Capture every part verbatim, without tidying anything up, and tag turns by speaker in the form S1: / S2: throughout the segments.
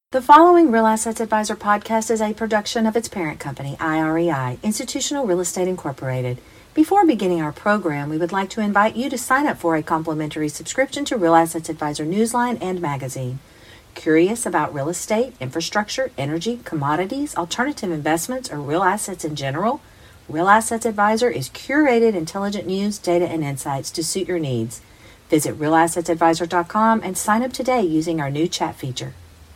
S1: The following Real Assets Advisor podcast is a production of its parent company, I R E I, Institutional Real Estate Incorporated. Before beginning our program, we would like to invite you to sign up for a complimentary subscription to Real Assets Advisor Newsline and Magazine. Curious about real estate, infrastructure, energy, commodities, alternative investments, or real assets in general? Real Assets Advisor is curated intelligent news, data, and insights to suit your needs. Visit real assets advisor dot com and sign up today using our new chat feature.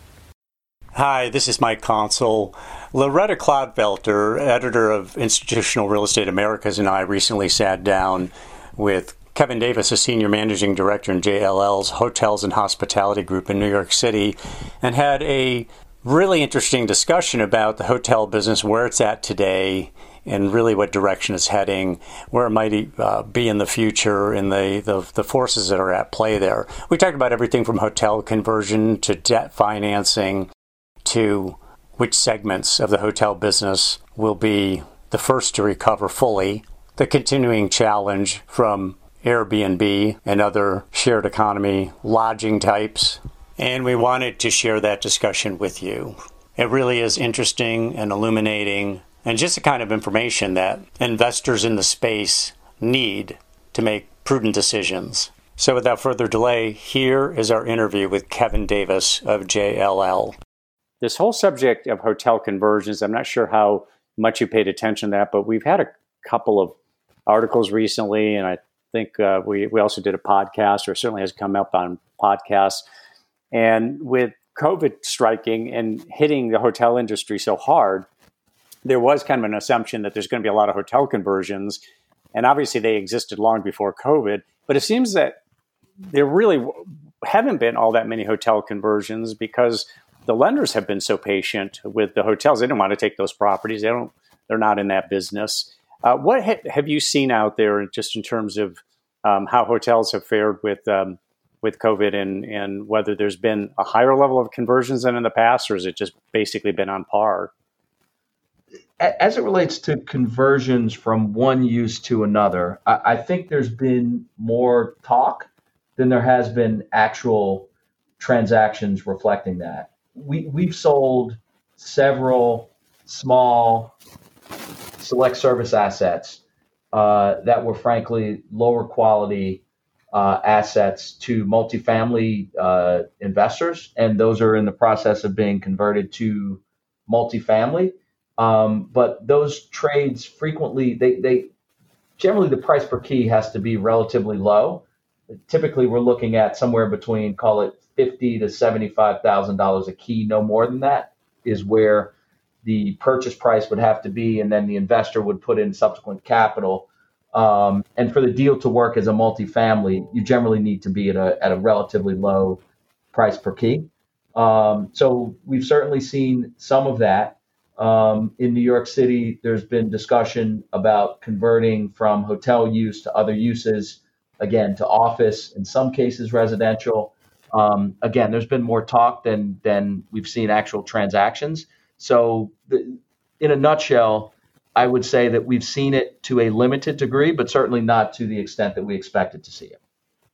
S2: Hi, this is Mike Consul. Loretta Clodfelter, editor of Institutional Real Estate Americas, and I recently sat down with Kevin Davis, a senior managing director in J L L's Hotels and Hospitality Group in New York City, and had a really interesting discussion about the hotel business, where it's at today, and really what direction it's heading, where it might uh, be in the future, and the, the, the forces that are at play there. We talked about everything from hotel conversion to debt financing, to which segments of the hotel business will be the first to recover fully, the continuing challenge from Airbnb and other shared economy lodging types, and we wanted to share that discussion with you. It really is interesting and illuminating, and just the kind of information that investors in the space need to make prudent decisions. So without further delay, here is our interview with Kevin Davis of J L L. This whole subject of hotel conversions, I'm not sure how much you paid attention to that, but we've had a couple of articles recently, and I think uh, we, we also did a podcast, or certainly has come up on podcasts. And with COVID striking and hitting the hotel industry so hard, there was kind of an assumption that there's going to be a lot of hotel conversions. And obviously they existed long before COVID, but it seems that there really haven't been all that many hotel conversions because the lenders have been so patient with the hotels. They don't want to take those properties. They don't. They're not in that business. Uh, what ha- have you seen out there, just in terms of um, how hotels have fared with um, with COVID, and and whether there's been a higher level of conversions than in the past, or has it just basically been on par?
S3: As it relates to conversions from one use to another, I, I think there's been more talk than there has been actual transactions reflecting that. We, we've sold several small select service assets uh, that were frankly lower quality uh, assets to multifamily uh, investors, and those are in the process of being converted to multifamily. Um, but those trades frequently, they, they generally the price per key has to be relatively low. Typically, we're looking at somewhere between, call it fifty to seventy-five thousand dollars a key, no more than that, is where the purchase price would have to be, and then the investor would put in subsequent capital. Um, and for the deal to work as a multifamily, you generally need to be at a at a relatively low price per key. Um, so we've certainly seen some of that. Um, in New York City, there's been discussion about converting from hotel use to other uses, again, to office, in some cases residential. Um, again, there's been more talk than than we've seen actual transactions. So the, in a nutshell, I would say that we've seen it to a limited degree, but certainly not to the extent that we expected to see it.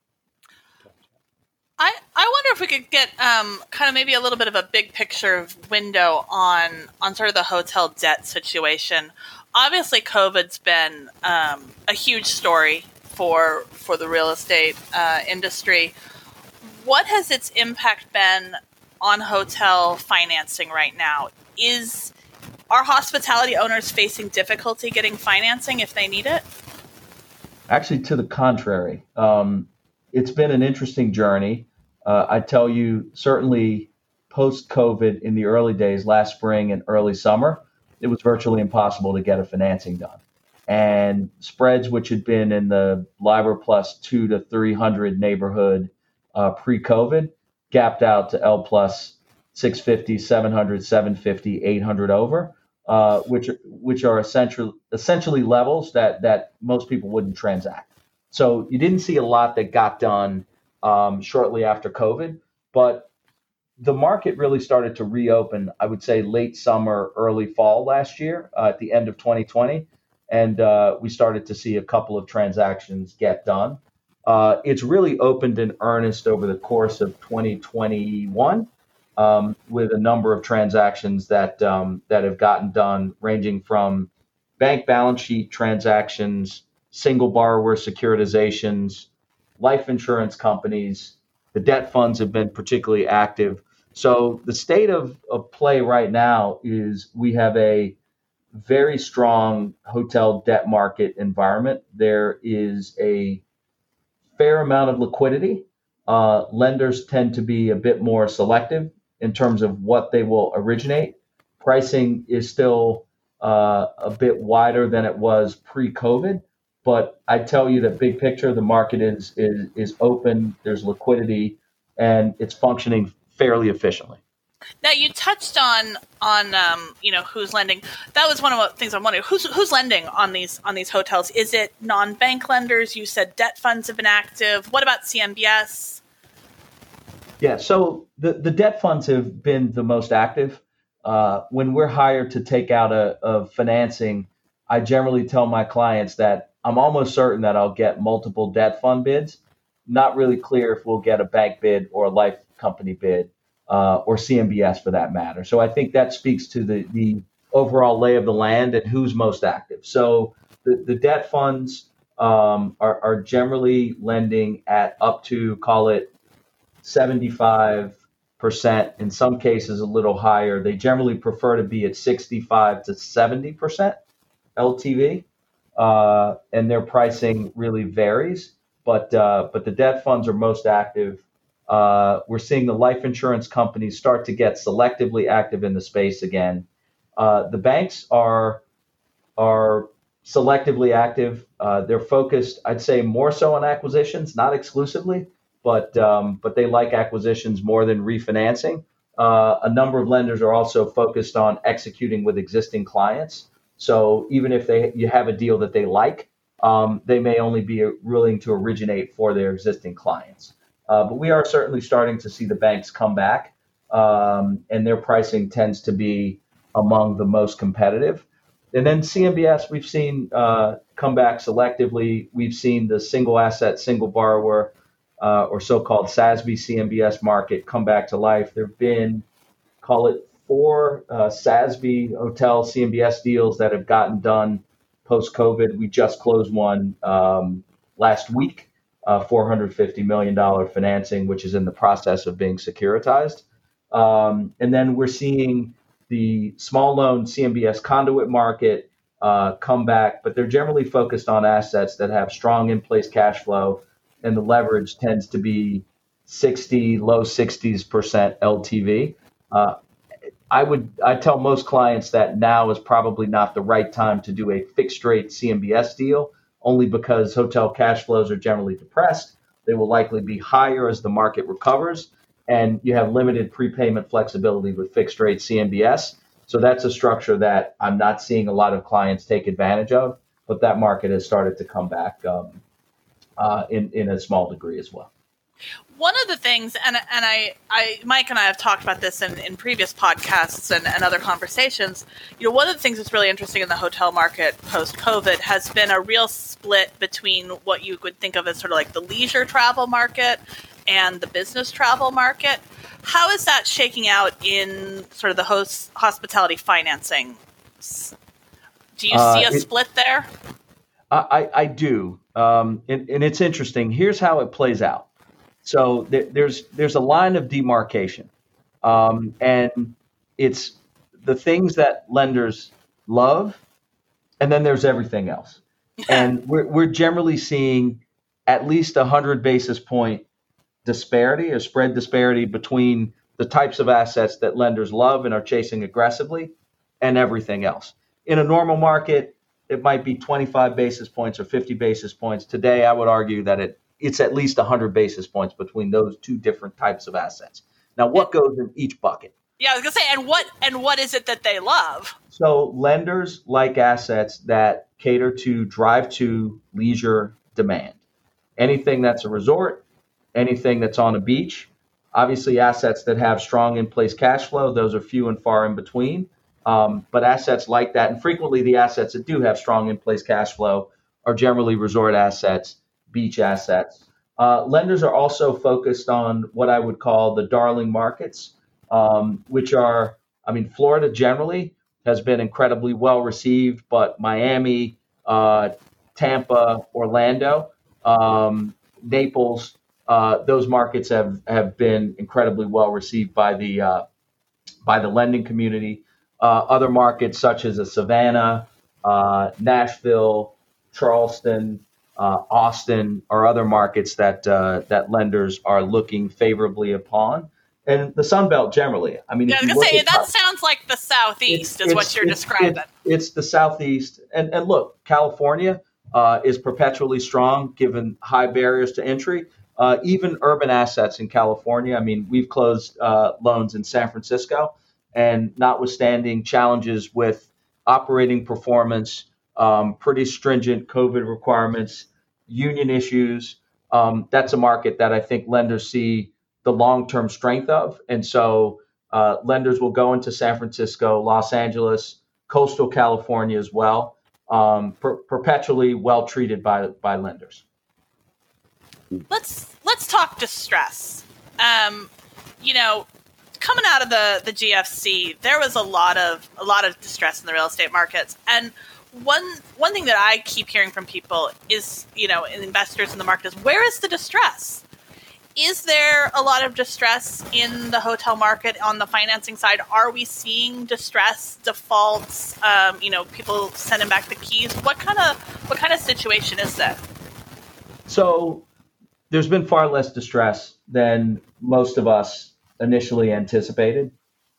S4: I, I wonder if we could get um, kind of maybe a little bit of a big picture window on, on sort of the hotel debt situation. Obviously, COVID's been um, a huge story for for the real estate uh, industry. What has its impact been on hotel financing right now? Is are hospitality owners facing difficulty getting financing if they need it?
S3: Actually, to the contrary. Um, it's been an interesting journey. Uh, I tell you, certainly post-COVID in the early days, last spring and early summer, it was virtually impossible to get a financing done. And spreads, which had been in the LIBOR plus two to three hundred neighborhood uh, pre-COVID, gapped out to L plus six fifty, seven hundred, seven fifty, eight hundred over, uh, which which are essentially essentially levels that that most people wouldn't transact. So you didn't see a lot that got done um, shortly after COVID, but the market really started to reopen, I would say, late summer, early fall last year, uh, at the end of twenty twenty. And uh, we started to see a couple of transactions get done. Uh, it's really opened in earnest over the course of twenty twenty-one. um, with a number of transactions that um, that have gotten done, ranging from bank balance sheet transactions, single borrower securitizations, life insurance companies. The debt funds have been particularly active. So the state of, of play right now is we have a very strong hotel debt market environment. There is a fair amount of liquidity. Uh, lenders tend to be a bit more selective in terms of what they will originate. Pricing is still uh, a bit wider than it was pre-COVID, but I tell you that big picture, the market is is is open. There's liquidity, and it's functioning fairly efficiently.
S4: Now you touched on on um, you know who's lending. That was one of the things I'm wondering. Who's who's lending on these on these hotels? Is it non-bank lenders? You said debt funds have been active. What about C M B S?
S3: Yeah, so the, the debt funds have been the most active. Uh, when we're hired to take out a, a financing, I generally tell my clients that I'm almost certain that I'll get multiple debt fund bids. Not really clear if we'll get a bank bid or a life company bid. Uh, or C M B S for that matter. So I think that speaks to the, the overall lay of the land and who's most active. So the, the debt funds um, are, are generally lending at up to, call it seventy-five percent, in some cases a little higher. They generally prefer to be at sixty-five to seventy percent L T V, uh, and their pricing really varies. But uh, but the debt funds are most active. Uh, we're seeing the life insurance companies start to get selectively active in the space again. Uh, the banks are are selectively active. Uh, they're focused, I'd say, more so on acquisitions, not exclusively, but um, but they like acquisitions more than refinancing. Uh, a number of lenders are also focused on executing with existing clients. So even if they you have a deal that they like, um, they may only be willing to originate for their existing clients. Uh, but we are certainly starting to see the banks come back, um, and their pricing tends to be among the most competitive. And then C M B S, we've seen uh, come back selectively. We've seen the single asset, single borrower, uh, or so-called S A S B C M B S market come back to life. There have been, call it four uh, S A S B hotel C M B S deals that have gotten done post-COVID. We just closed one um, last week. Uh, four hundred fifty million dollars financing, which is in the process of being securitized. Um, and then we're seeing the small loan C M B S conduit market uh, come back, but they're generally focused on assets that have strong in-place cash flow, and the leverage tends to be sixty, low sixties percent L T V. Uh, I would I tell most clients that now is probably not the right time to do a fixed rate C M B S deal, only because hotel cash flows are generally depressed. They will likely be higher as the market recovers, and you have limited prepayment flexibility with fixed rate C M B S. So that's a structure that I'm not seeing a lot of clients take advantage of, but that market has started to come back um, uh, in, in a small degree as well.
S4: One of the things, and and I, I Mike and I have talked about this in, in previous podcasts and, and other conversations, you know, one of the things that's really interesting in the hotel market post-COVID has been a real split between what you would think of as sort of like the leisure travel market and the business travel market. How is that shaking out in sort of the host hospitality financing? Do you uh, see a it, split there?
S3: I, I do, um, and, and it's interesting. Here's how it plays out. So th- there's there's a line of demarcation, um, and it's the things that lenders love, and then there's everything else. And we're we're generally seeing at least a hundred basis point disparity, a spread disparity between the types of assets that lenders love and are chasing aggressively, and everything else. In a normal market, it might be twenty-five basis points or fifty basis points. Today, I would argue that it it's at least one hundred basis points between those two different types of assets. Now, what goes in each bucket?
S4: Yeah, I was going to say, and what and what is it that they love?
S3: So lenders like assets that cater to drive-to leisure demand. Anything that's a resort, anything that's on a beach, obviously assets that have strong in-place cash flow, those are few and far in between. Um, but assets like that, and frequently the assets that do have strong in-place cash flow are generally resort assets, beach assets. Uh, lenders are also focused on what I would call the darling markets. um, which are, I mean, Florida generally has been incredibly well received, but Miami, uh, Tampa, Orlando, um, Naples, uh, those markets have, have been incredibly well received by the uh, by the lending community. Uh, other markets such as a Savannah, uh, Nashville, Charleston, uh, Austin are other markets that uh, that lenders are looking favorably upon. And the Sun Belt generally. I mean,
S4: yeah,
S3: if
S4: I was
S3: you
S4: going
S3: look
S4: to say,
S3: at
S4: that sounds like the Southeast
S3: it's,
S4: is what
S3: it's,
S4: you're
S3: it's,
S4: describing.
S3: It's, it's the Southeast. And, and look, California uh, is perpetually strong given high barriers to entry. Uh, even urban assets in California. I mean, we've closed uh, loans in San Francisco, and notwithstanding challenges with operating performance, um, pretty stringent COVID requirements, union issues, um, that's a market that I think lenders see the long-term strength of. And so uh, lenders will go into San Francisco, Los Angeles, coastal California as well, um, per- perpetually well treated by by lenders.
S4: Let's let's talk distress. Um, you know, coming out of the, the G F C, there was a lot of a lot of distress in the real estate markets. And one one thing that I keep hearing from people is, you know, investors in the market is, where is the distress? Is there a lot of distress in the hotel market on the financing side? Are we seeing distress, defaults, um, you know, people sending back the keys? What kind of what kind of situation is that?
S3: So there's been far less distress than most of us initially anticipated.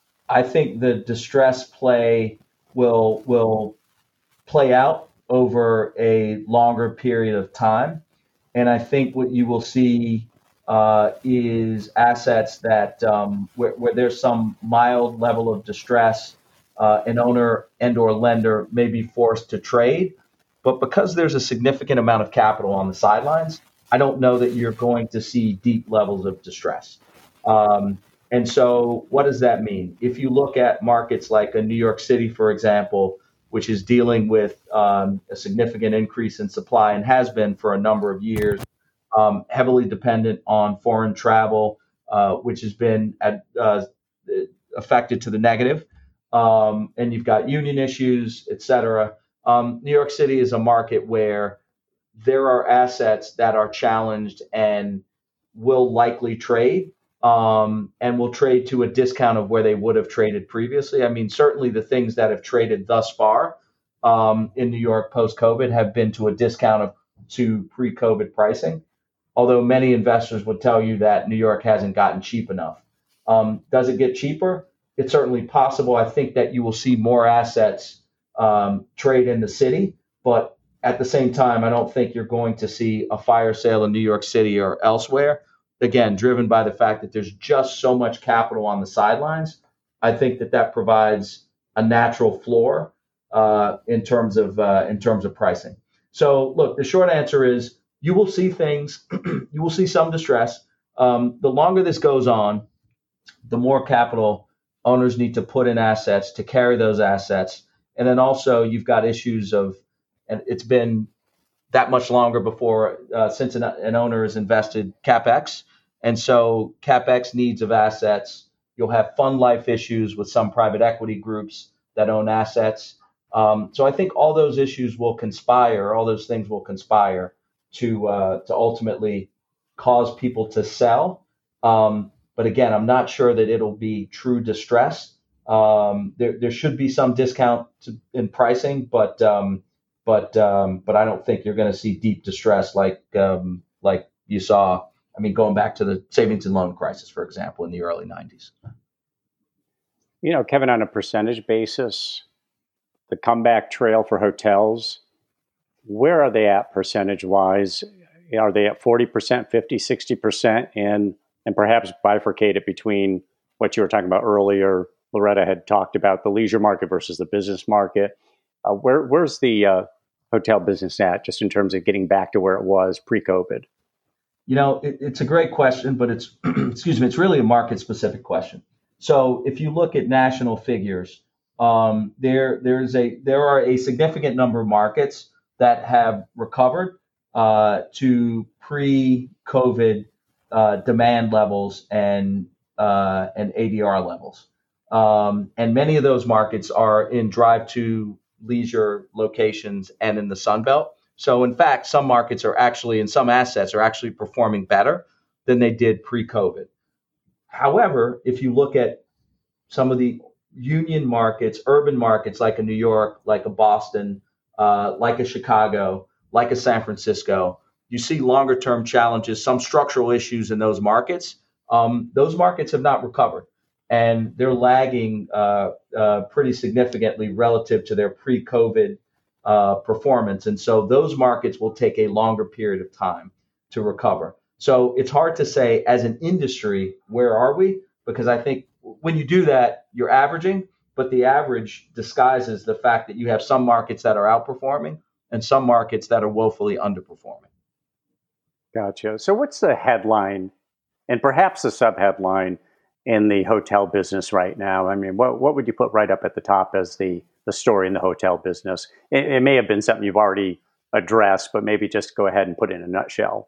S3: I think the distress play will will play out over a longer period of time. And I think what you will see uh, is assets that um, where, where there's some mild level of distress, uh, an owner and or lender may be forced to trade. But because there's a significant amount of capital on the sidelines, I don't know that you're going to see deep levels of distress. Um, and so what does that mean? If you look at markets like a New York City, for example, which is dealing with um, a significant increase in supply and has been for a number of years, um, heavily dependent on foreign travel, uh, which has been at, uh, affected to the negative. Um, and you've got union issues, et cetera. Um, New York City is a market where there are assets that are challenged and will likely trade um, and will trade to a discount of where they would have traded previously. I mean, certainly the things that have traded thus far um, in New York post-COVID have been to a discount of to pre-COVID pricing, although many investors would tell you that New York hasn't gotten cheap enough. Um, does it get cheaper? It's certainly possible. I think that you will see more assets um, trade in the city, but at the same time, I don't think you're going to see a fire sale in New York City or elsewhere, again, driven by the fact that there's just so much capital on the sidelines. I think that that provides a natural floor uh, in terms of uh, in terms of pricing. So, look, the short answer is you will see things, you will see some distress. Um, the longer this goes on, the more capital owners need to put in assets to carry those assets. And then also you've got issues of, and it's been that much longer before uh, since an, an owner has invested CapEx. And so CapEx needs of assets, you'll have fund life issues with some private equity groups that own assets. Um, so I think all those issues will conspire, all those things will conspire to uh, to ultimately cause people to sell. Um, but again, I'm not sure that it'll be true distress. Um, there, there should be some discount to, in pricing, but um, but um, but I don't think you're going to see deep distress like um, like you saw. I mean, going back to the savings and loan crisis, for example, in the early nineties.
S2: You know, Kevin, on a percentage basis, the comeback trail for hotels, where are they at percentage wise? Are they at forty percent, fifty, sixty percent? And and perhaps bifurcate it between what you were talking about earlier. Loretta had talked about the leisure market versus the business market. Uh, where where's the uh, hotel business at, just in terms of getting back to where it was pre-COVID?
S3: You know, it, it's a great question, but it's excuse me, it's really a market specific question. So if you look at national figures, um, there there's a there are a significant number of markets that have recovered uh, to pre-COVID uh, demand levels and uh, and A D R levels. Um, and many of those markets are in drive to leisure locations and in the Sun Belt. So in fact, some markets are actually, and some assets are actually performing better than they did pre-COVID. However, if you look at some of the union markets, urban markets like a New York, like a Boston, uh, like a Chicago, like a San Francisco, you see longer term challenges, some structural issues in those markets. Um, those markets have not recovered, and they're lagging uh, uh, pretty significantly relative to their pre-COVID uh, performance. And so those markets will take a longer period of time to recover. So it's hard to say as an industry, where are we? Because I think when you do that, you're averaging, but the average disguises the fact that you have some markets that are outperforming and some markets that are woefully underperforming.
S2: Gotcha. So what's the headline and perhaps the subheadline in the hotel business right now? I mean, what what would you put right up at the top as the, the story in the hotel business? It, it may have been something you've already addressed, but maybe just go ahead and put it in a nutshell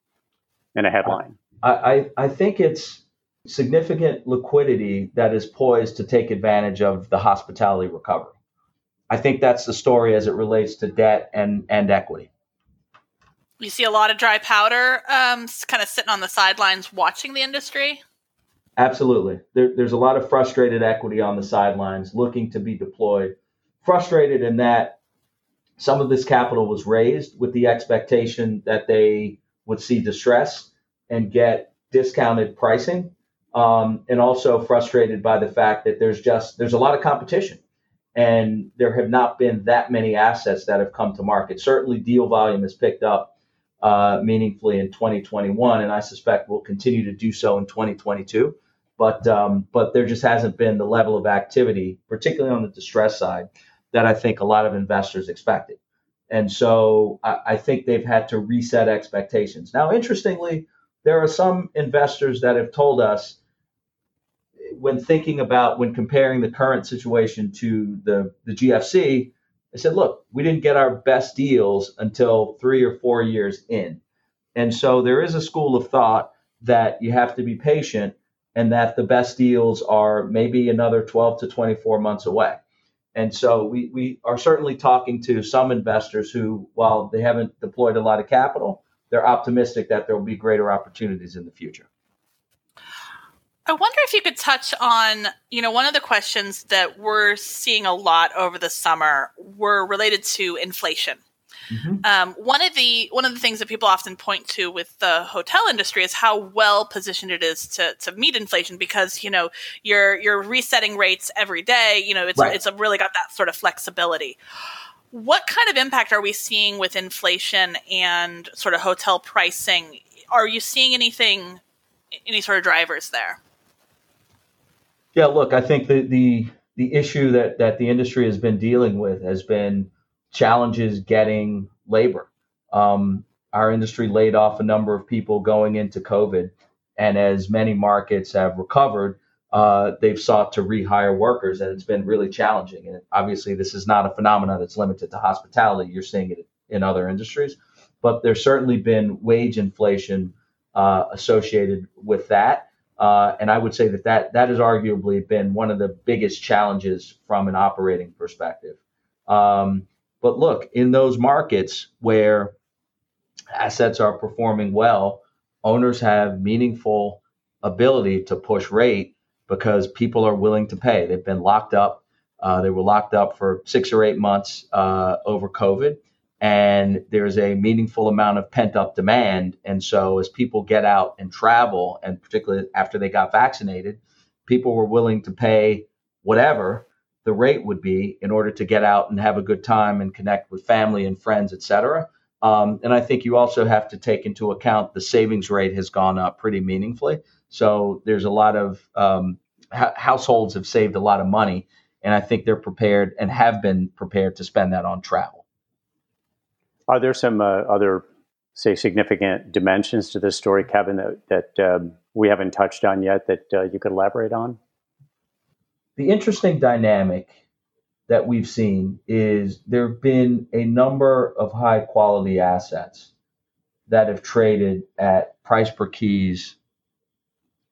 S2: in a headline.
S3: I, I, I think it's significant liquidity that is poised to take advantage of the hospitality recovery. I think that's the story as it relates to debt and, and equity.
S4: You see a lot of dry powder um, kind of sitting on the sidelines watching the industry?
S3: Absolutely. There, there's a lot of frustrated equity on the sidelines looking to be deployed. Frustrated in that some of this capital was raised with the expectation that they would see distress and get discounted pricing. Um, and also frustrated by the fact that there's just, there's a lot of competition and there have not been that many assets that have come to market. Certainly deal volume has picked up uh, meaningfully in twenty twenty-one, and I suspect will continue to do so in twenty twenty-two. But, um, but there just hasn't been the level of activity, particularly on the distress side, that I think a lot of investors expected. And so I, I think they've had to reset expectations. Now, interestingly, there are some investors that have told us, when thinking about, when comparing the current situation to the, the G F C, they said, look, we didn't get our best deals until three or four years in. And so there is a school of thought that you have to be patient and that the best deals are maybe another twelve to twenty-four months away. And so we, we are certainly talking to some investors who, while they haven't deployed a lot of capital, they're optimistic that there will be greater opportunities in the future.
S4: I wonder if you could touch on, you know, one of the questions that we're seeing a lot over the summer were related to inflation. Mm-hmm. Um, one of the one of the things that people often point to with the hotel industry is how well positioned it is to to meet inflation, because you know you're you're resetting rates every day. You know, it's right. it's a really got that sort of flexibility. What kind of impact are we seeing with inflation and sort of hotel pricing? Are you seeing anything, any sort of drivers there?
S3: Yeah, look, I think the the the issue that that the industry has been dealing with has been challenges getting labor. Um, our industry laid off a number of people going into COVID, and as many markets have recovered, uh, they've sought to rehire workers, and it's been really challenging. And obviously, this is not a phenomenon that's limited to hospitality. You're seeing it in other industries, but there's certainly been wage inflation uh, associated with that. Uh, and I would say that, that that has arguably been one of the biggest challenges from an operating perspective. Um, but look, in those markets where assets are performing well, owners have meaningful ability to push rate because people are willing to pay. They've been locked up. Uh, they were locked up for six or eight months uh, over COVID. And there's a meaningful amount of pent up demand. And so as people get out and travel, and particularly after they got vaccinated, people were willing to pay whatever the rate would be in order to get out and have a good time and connect with family and friends, et cetera. Um, and I think you also have to take into account the savings rate has gone up pretty meaningfully. So there's a lot of um, ha- households have saved a lot of money. And I think they're prepared and have been prepared to spend that on travel.
S2: Are there some uh, other, say, significant dimensions to this story, Kevin, that, that um, we haven't touched on yet that uh, you could elaborate on?
S3: The interesting dynamic that we've seen is there have been a number of high quality assets that have traded at price per keys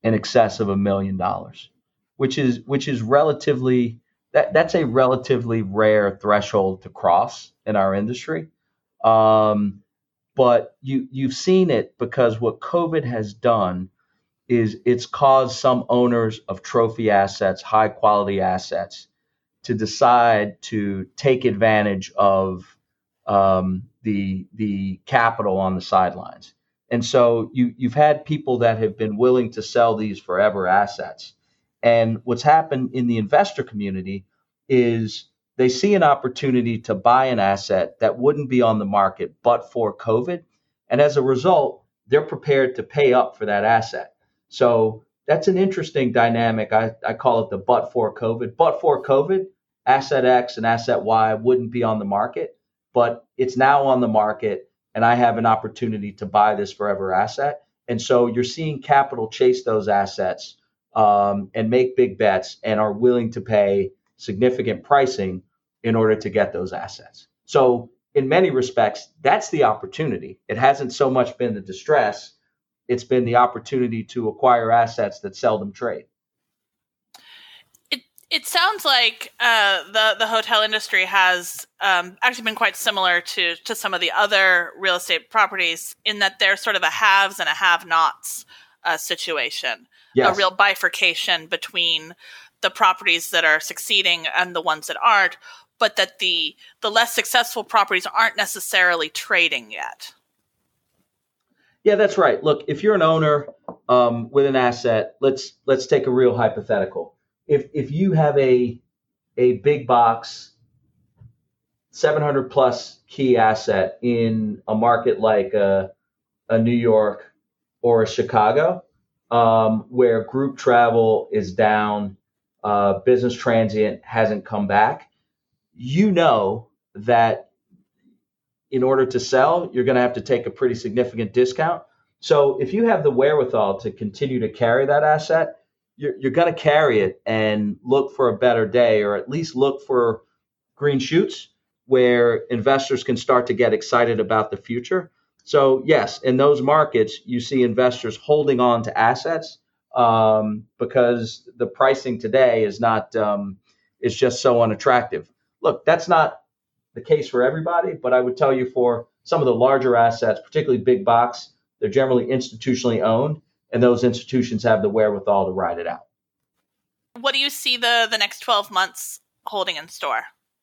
S3: in excess of a million dollars, which is which is relatively that that's a relatively rare threshold to cross in our industry. Um, but you you've seen it because what COVID has done is it's caused some owners of trophy assets, high quality assets, to decide to take advantage of um, the the capital on the sidelines. And so you you've had people that have been willing to sell these forever assets. And what's happened in the investor community is they see an opportunity to buy an asset that wouldn't be on the market but for COVID. And as a result, they're prepared to pay up for that asset. So that's an interesting dynamic. I, I call it the but for COVID. But for COVID, asset X and asset Y wouldn't be on the market, but it's now on the market and I have an opportunity to buy this forever asset. And so you're seeing capital chase those assets um, and make big bets and are willing to pay significant pricing in order to get those assets. So in many respects, that's the opportunity. It hasn't so much been the distress. It's been the opportunity to acquire assets that seldom trade.
S4: It it sounds like uh, the the hotel industry has um, actually been quite similar to to some of the other real estate properties in that they're sort of a haves and a have-nots uh, situation,
S3: Yes.
S4: A real bifurcation between the properties that are succeeding and the ones that aren't, but that the the less successful properties aren't necessarily trading yet.
S3: Yeah, that's right. Look, if you're an owner um, with an asset, let's let's take a real hypothetical. If if you have a a big box, seven hundred plus key asset in a market like a, a New York or a Chicago, um, where group travel is down, uh, business transient hasn't come back, you know that in order to sell, you're going to have to take a pretty significant discount. So if you have the wherewithal to continue to carry that asset, you're, you're going to carry it and look for a better day, or at least look for green shoots where investors can start to get excited about the future. So yes, in those markets, you see investors holding on to assets um, because the pricing today is not um, is just so unattractive. Look, that's not the case for everybody, but I would tell you for some of the larger assets, particularly big box, they're generally institutionally owned, and those institutions have the wherewithal to ride it out.
S4: What do you see the, the next twelve months holding in store?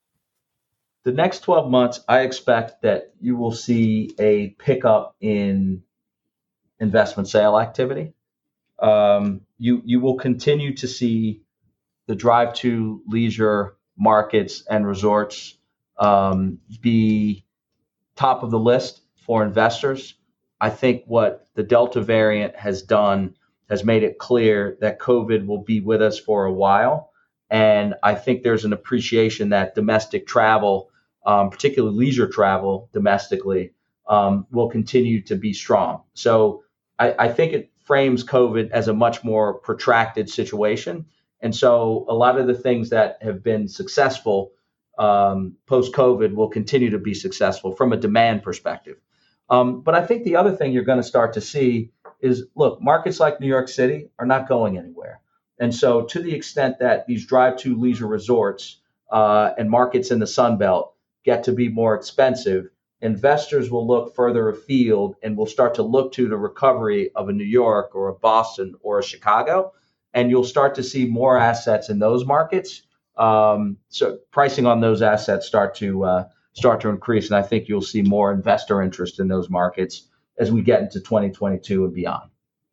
S3: The next twelve months, I expect that you will see a pickup in investment sale activity. Um, you you will continue to see the drive to leisure markets and resorts um, be top of the list for investors. I think what the Delta variant has done has made it clear that COVID will be with us for a while. And I think there's an appreciation that domestic travel, um, particularly leisure travel domestically, um, will continue to be strong. So I, I think it frames COVID as a much more protracted situation. And so a lot of the things that have been successful um, post-COVID will continue to be successful from a demand perspective. Um, but I think the other thing you're going to start to see is, look, markets like New York City are not going anywhere. And so to the extent that these drive-to leisure resorts uh, and markets in the Sun Belt get to be more expensive, investors will look further afield and will start to look to the recovery of a New York or a Boston or a Chicago. And you'll start to see more assets in those markets. Um, so pricing on those assets start to uh, start to increase. And I think you'll see more investor interest in those markets as we get into twenty twenty-two and beyond.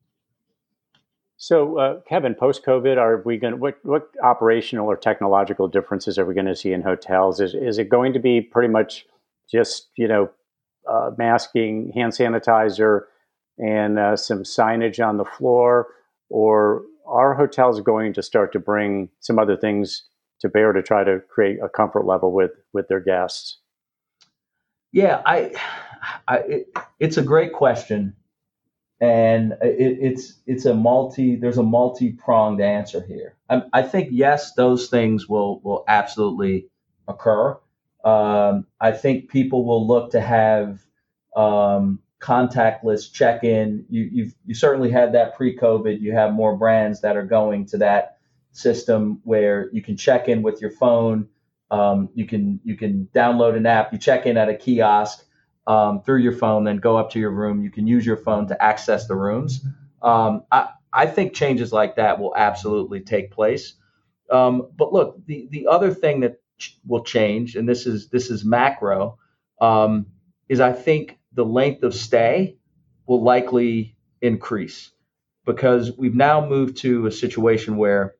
S2: So, uh, Kevin, post-COVID, are we going? What what operational or technological differences are we going to see in hotels? Is is it going to be pretty much just you know uh, masking, hand sanitizer, and uh, some signage on the floor, or are hotels going to start to bring some other things to bear to try to create a comfort level with with their guests?
S3: Yeah, I, I it, it's a great question. And it, it's it's a multi there's a multi-pronged answer here. I, I think yes, those things will will absolutely occur. Um, I think people will look to have um, contactless check-in. You you've, you certainly had that pre-COVID. You have more brands that are going to that system where you can check in with your phone. Um, you can you can download an app. You check in at a kiosk um, through your phone, then go up to your room. You can use your phone to access the rooms. Um, I, I think changes like that will absolutely take place. Um, but look, the, the other thing that ch- will change, and this is this is macro, um, is I think the length of stay will likely increase because we've now moved to a situation where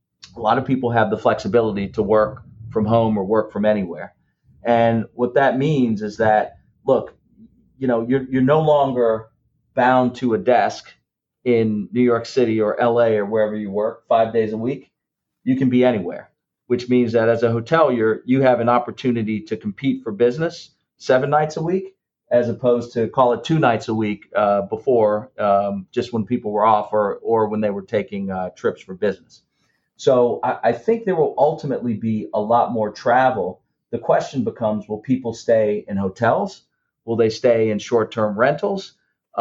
S3: a lot of people have the flexibility to work from home or work from anywhere. And what that means is that, look, you know, you're you're no longer bound to a desk in New York City or L A or wherever you work five days a week. You can be anywhere, which means that as a hotel, you're you have an opportunity to compete for business seven nights a week, as opposed to call it two nights a week uh, before, um, just when people were off or or when they were taking uh, trips for business. So I, I think there will ultimately be a lot more travel. The question becomes, will people stay in hotels? Will they stay in short-term rentals?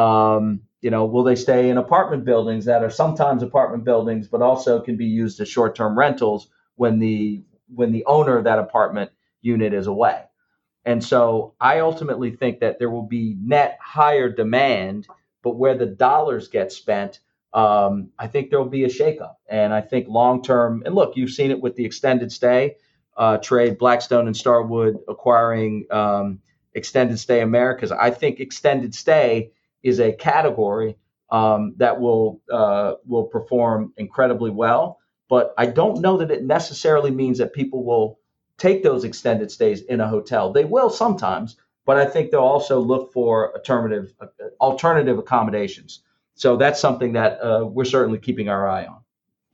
S3: Um, you know, will they stay in apartment buildings that are sometimes apartment buildings, but also can be used as short-term rentals when the when the owner of that apartment unit is away? And so I ultimately think that there will be net higher demand, but where the dollars get spent, um, I think there will be a shakeup. And I think long term, and look, you've seen it with the extended stay uh, trade, Blackstone and Starwood acquiring um, Extended Stay Americas. I think extended stay is a category um, that will uh, will perform incredibly well. But I don't know that it necessarily means that people will take those extended stays in a hotel. They will sometimes, but I think they'll also look for alternative uh, alternative accommodations. So that's something that uh, we're certainly keeping our eye on.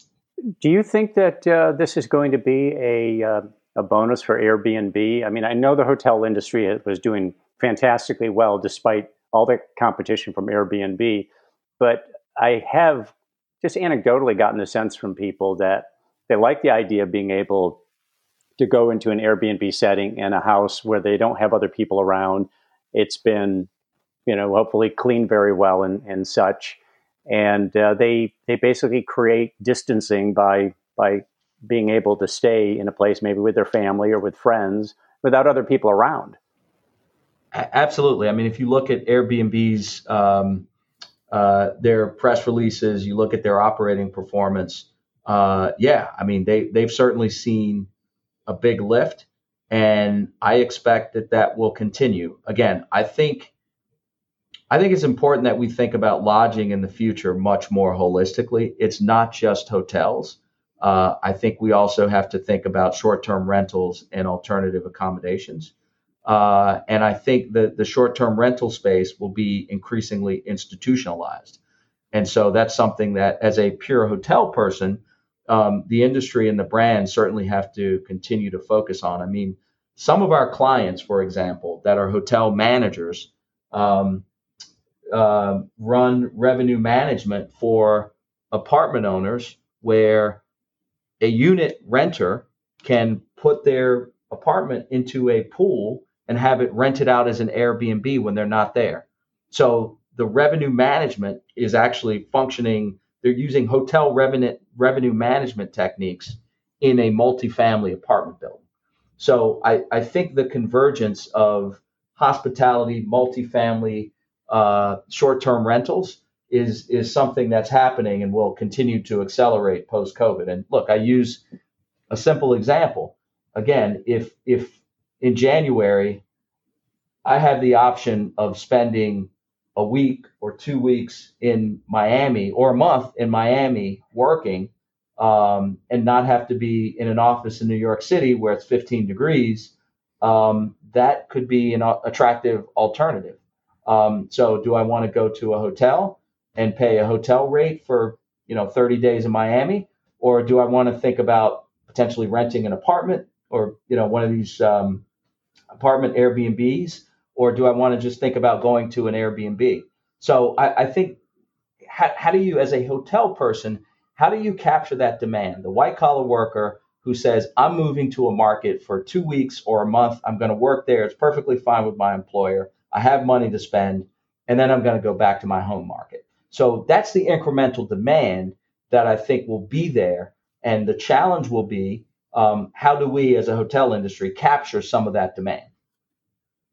S2: Do you think that uh, this is going to be a uh, a bonus for Airbnb? I mean, I know the hotel industry was doing fantastically well despite all the competition from Airbnb, but I have just anecdotally gotten the sense from people that they like the idea of being able to go into an Airbnb setting in a house where they don't have other people around. It's been, you know, hopefully cleaned very well and, and such. And uh, they they basically create distancing by by being able to stay in a place maybe with their family or with friends without other people around.
S3: Absolutely. I mean, if you look at Airbnb's um, uh, their press releases, you look at their operating performance. Uh, yeah, I mean, they they've certainly seen a big lift, and I expect that that will continue. Again, I think I think it's important that we think about lodging in the future much more holistically. It's not just hotels. Uh, I think we also have to think about short-term rentals and alternative accommodations. Uh, and I think that the short-term rental space will be increasingly institutionalized. And so that's something that, as a pure hotel person, um, the industry and the brand certainly have to continue to focus on. I mean, some of our clients, for example, that are hotel managers, um, uh, run revenue management for apartment owners where a unit renter can put their apartment into a pool and have it rented out as an Airbnb when they're not there. So the revenue management is actually functioning. They're using hotel revenue revenue management techniques in a multifamily apartment building. So I, I think the convergence of hospitality, multifamily, uh, short-term rentals is is something that's happening and will continue to accelerate post-COVID. And look, I use a simple example. Again, if if in January I have the option of spending a week or two weeks in Miami or a month in Miami working, um, and not have to be in an office in New York City where it's fifteen degrees, um, that could be an attractive alternative. Um, so do I want to go to a hotel and pay a hotel rate for, you know, thirty days in Miami? Or do I want to think about potentially renting an apartment or, you know, one of these um, apartment Airbnbs? Or do I want to just think about going to an Airbnb? So I, I think, how, how do you, as a hotel person, how do you capture that demand? The white collar worker who says, I'm moving to a market for two weeks or a month. I'm going to work there. It's perfectly fine with my employer. I have money to spend. and then I'm going to go back to my home market. So that's the incremental demand that I think will be there. And the challenge will be, um, how do we as a hotel industry capture some of that demand?